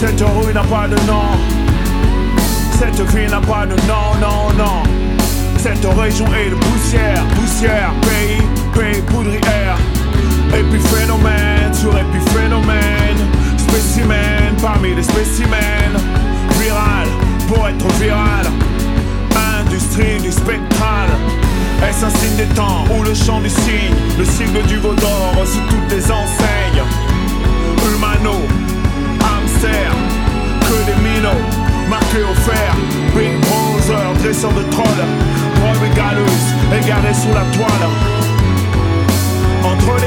Cette rue n'a pas de nom. Cette ville n'a pas de nom, non, non. Cette région est de poussière, poussière, pays poudrière. Épiphénomène sur épiphénomène, spécimen parmi les spécimens. Viral pour être viral, industrie du spectral. Est-ce un signe des temps ou le chant du cygne, le sigle du veau d'or sous toutes les enseignes? Humano, hamster, que des minots marqués au fer. Big Brother, dresseur de trolls, preuve égaleuse, égarée sous la toile. Entre